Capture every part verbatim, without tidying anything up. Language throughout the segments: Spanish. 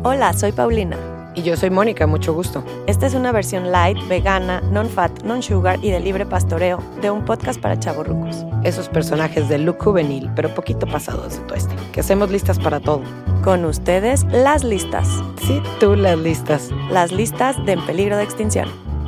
Hola, soy Paulina. Y yo soy Mónica, mucho gusto. Esta es una versión light, vegana, non-fat, non-sugar y de libre pastoreo de un podcast para chavorrucos. Esos personajes de look juvenil, pero poquito pasados de tueste, que hacemos listas para todo. Con ustedes, las listas. Sí, tú las listas. Las listas de En Peligro de Extinción.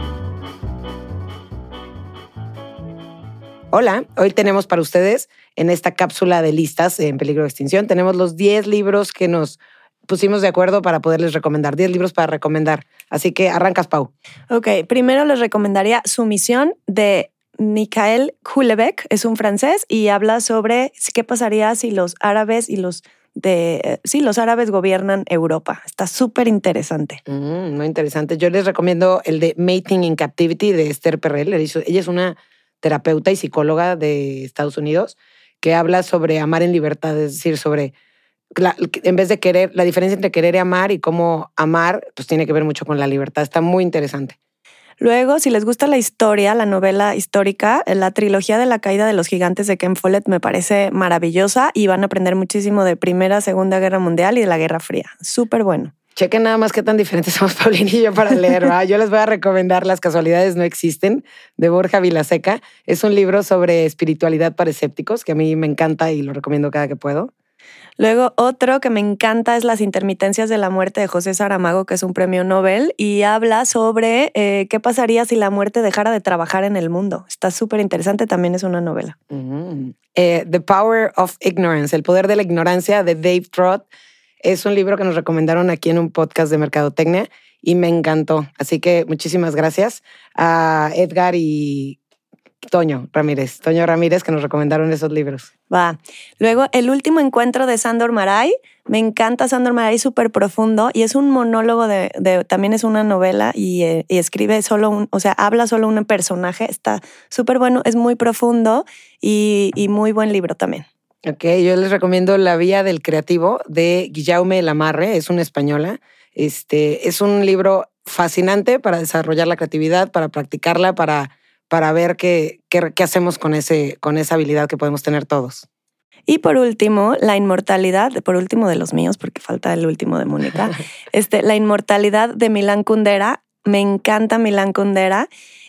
Hola, hoy tenemos para ustedes, en esta cápsula de listas En Peligro de Extinción, tenemos los diez libros que nos pusimos de acuerdo para poderles recomendar. diez libros para recomendar. Así que arrancas, Pau. Ok, primero les recomendaría Sumisión de Mikhail Houellebecq. Es un francés y habla sobre qué pasaría si los árabes y los de sí, los árabes gobiernan Europa. Está súper interesante. Mm, muy interesante. Yo les recomiendo el de Mating in Captivity de Esther Perel. Ella es una terapeuta y psicóloga de Estados Unidos que habla sobre amar en libertad, es decir, sobre La, en vez de querer, la diferencia entre querer y amar y cómo amar, pues tiene que ver mucho con la libertad. Está muy interesante. Luego, si les gusta la historia, la novela histórica, la trilogía de la caída de los gigantes de Ken Follett me parece maravillosa y van a aprender muchísimo de Primera, Segunda Guerra Mundial y de la Guerra Fría. Súper bueno. Chequen nada más qué tan diferentes somos Paulina y yo para leer, ¿verdad? Yo les voy a recomendar Las casualidades no existen, de Borja Vilaseca. Es un libro sobre espiritualidad para escépticos, que a mí me encanta y lo recomiendo cada que puedo. Luego, otro que me encanta es Las intermitencias de la muerte de José Saramago, que es un premio Nobel, y habla sobre eh, qué pasaría si la muerte dejara de trabajar en el mundo. Está súper interesante, también es una novela. Mm-hmm. eh, The Power of Ignorance, El poder de la ignorancia, de Dave Trott. Es un libro que nos recomendaron aquí en un podcast de Mercadotecnia y me encantó. Así que muchísimas gracias a Edgar y Toño Ramírez, Toño Ramírez, que nos recomendaron esos libros. Va. Luego, El último encuentro de Sándor Márai. Me encanta Sándor Márai, súper profundo y es un monólogo de, de también es una novela y, eh, y escribe solo un, o sea, habla solo un personaje. Está súper bueno, es muy profundo y, y muy buen libro también. Ok, yo les recomiendo La Vía del Creativo de Guillaume Lamarre, es una española. Este, es un libro fascinante para desarrollar la creatividad, para practicarla, para para ver qué, qué, qué hacemos con, ese, con esa habilidad que podemos tener todos. Y por último, La inmortalidad, por último de los míos, porque falta el último de Mónica, este, La inmortalidad de Milan Kundera. Me encanta Milan Kundera.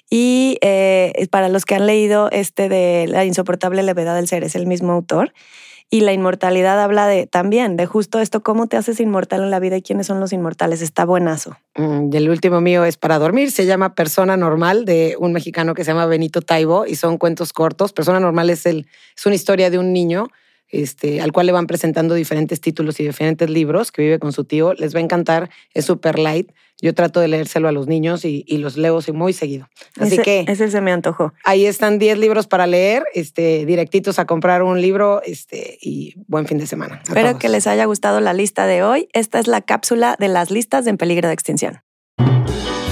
Y eh, para los que han leído este de La insoportable levedad del ser, es el mismo autor. Y la inmortalidad habla de también de justo esto, cómo te haces inmortal en la vida y quiénes son los inmortales. Está buenazo. Mm, y el último mío es para dormir. Se llama Persona Normal, de un mexicano que se llama Benito Taibo y son cuentos cortos. Persona Normal es, el, es una historia de un niño este, al cual le van presentando diferentes títulos y diferentes libros que vive con su tío. Les va a encantar. Es súper light. Yo trato de leérselo a los niños y, y los leo muy seguido. Así ese, que ese se me antojó. Ahí están diez libros para leer, este, directitos a comprar un libro este, y buen fin de semana. Espero todos. que les haya gustado la lista de hoy. Esta es la cápsula de las listas de En Peligro de Extinción.